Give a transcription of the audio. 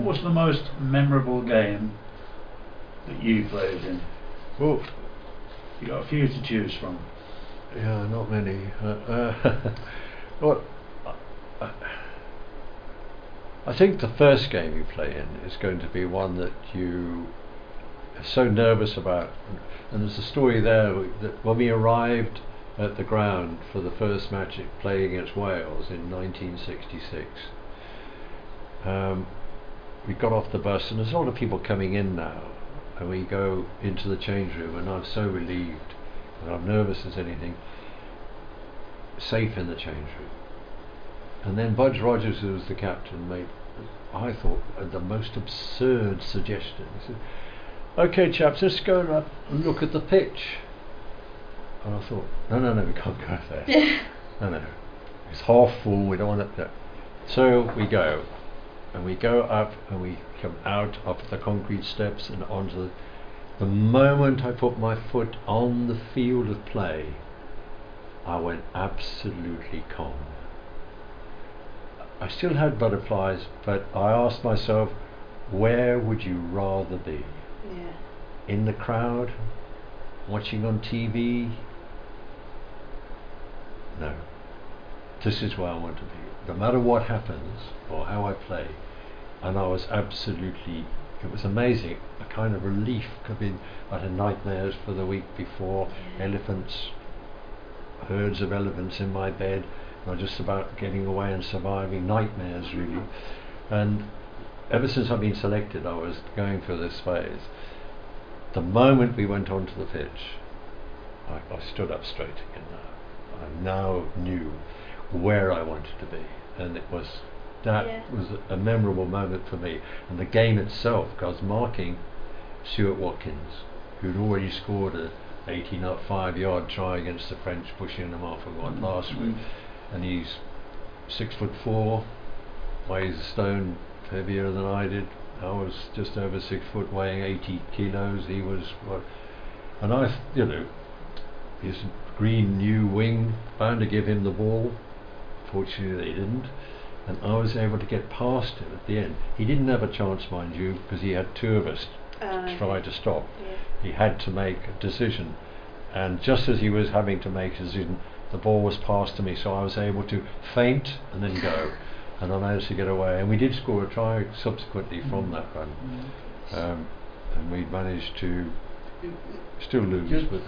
What's the most memorable game that you played in? Well, You got a few to choose from. yeah, not many. Well, I I think the first game you play in is going to be one that you are so nervous about. And there's a story there that when we arrived at the ground for the first match playing against Wales in 1966, we got off the bus and there's a lot of people coming in now, and we go into the change room and I'm so relieved and I'm nervous as anything, safe in the change room. And then Budge Rogers, who was the captain, made, I thought, the most absurd suggestion. He said, "Okay, chaps, let's go up and look at the pitch." And I thought, no, we can't go there. No, it's half full, we don't want it there. So we go, and we go up, and we come out of the concrete steps and onto the moment I put my foot on the field of play, I went absolutely calm. I still had butterflies, but I asked myself, where would you rather be? Yeah. In the crowd? Watching on TV? No. This is where I want to be. No matter what happens, or how I play. And I was absolutely, it was amazing. A kind of relief. I had nightmares for the week before. Yeah. Elephants, herds of elephants in my bed. Not just about getting away and surviving, nightmares really. And ever since I've been selected, I was going through this phase. The moment we went onto the pitch, I stood up straight again now. I now knew where I wanted to be, and that was a memorable moment for me. And the game itself, I was marking Stuart Watkins, who'd already scored a 85-yard try against the French, pushing them off and won last week. And he's 6'4", weighs a stone heavier than I did. I was just over 6 foot, weighing 80 kilos. He was what? And his green new wing, bound to give him the ball. Fortunately, they didn't. And I was able to get past him at the end. He didn't have a chance, mind you, because he had two of us to try to stop. Yeah. He had to make a decision. And just as he was having to make a decision, the ball was passed to me, so I was able to feint and then go, and I managed to get away. And we did score a try subsequently from that run, and we managed to still lose. But